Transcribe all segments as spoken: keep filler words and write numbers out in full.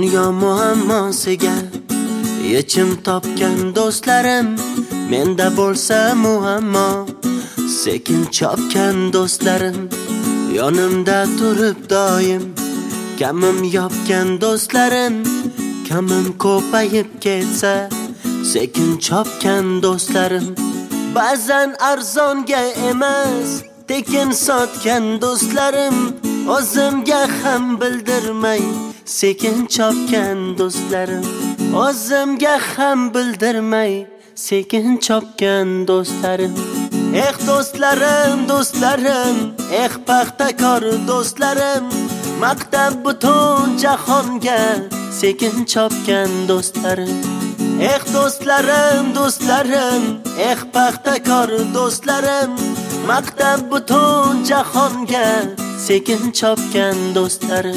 Dunyo muammosiga yechim topgan do'stlarim, menda bo'lsa muammo sekin chopgan do'stlarim, yonimda turib doim kamim yopgan do'stlarim, kamim ko'payib ketsa sekin chopgan do'stlarim, ba'zan arzonga emas tekin sotgan do'stlarim, o'zimga ham bildirmay sekin chopgan do'stlarim, o'zimga ham bildirmay sekin chopgan do'stlarim. Eh do'stlarim, do'stlarim, eh paxtakor do'stlarim, maktab butun jahonga sekin chopgan do'stlarim. Eh do'stlarim, do'stlarim, eh paxtakor do'stlarim, maktab butun jahonga sekin chopgan do'stlarim.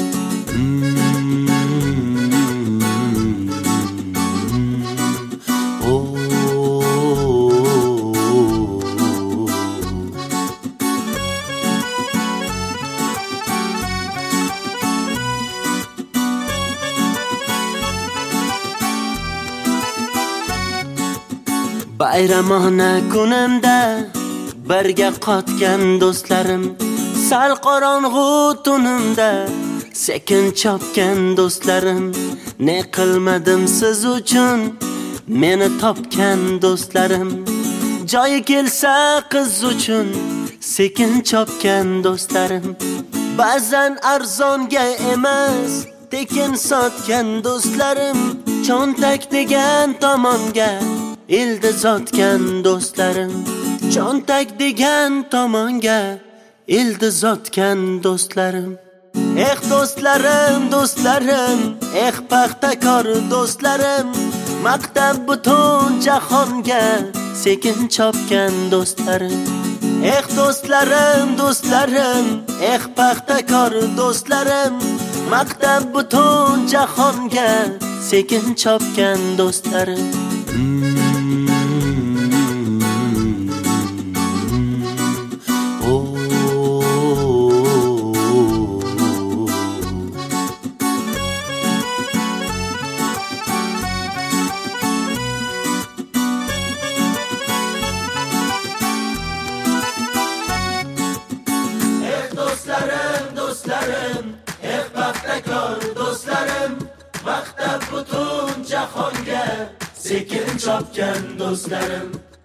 Bayramona kunimda birga qotgan do'stlarim, sal qorong'u tunimda sekin chopgan do'stlarim, ne qilmadim siz uchun meni topgan do'stlarim, joyi kelsa qiz uchun sekin chopgan do'stlarim, ba'zan arzonga emas tekin sotgan do'stlarim, cho'ntak degan tomonga ildi zotgan do'stlarim, cho'ntak degan tomonga ildi zotgan do'stlarim. Eh do'stlarim, do'stlarim, eh paxtakor do'stlarim, maktab butun jahonga sekin chopgan do'stlarim. Eh do'stlarim, do'stlarim, eh paxtakor do'stlarim, maktab butun jahonga sekin chopgan do'stlarim. Do'stlarim, do'stlarim, eh paxtakor do'stlarim, maktab butun jahonga sekin chopgan do'stlarim.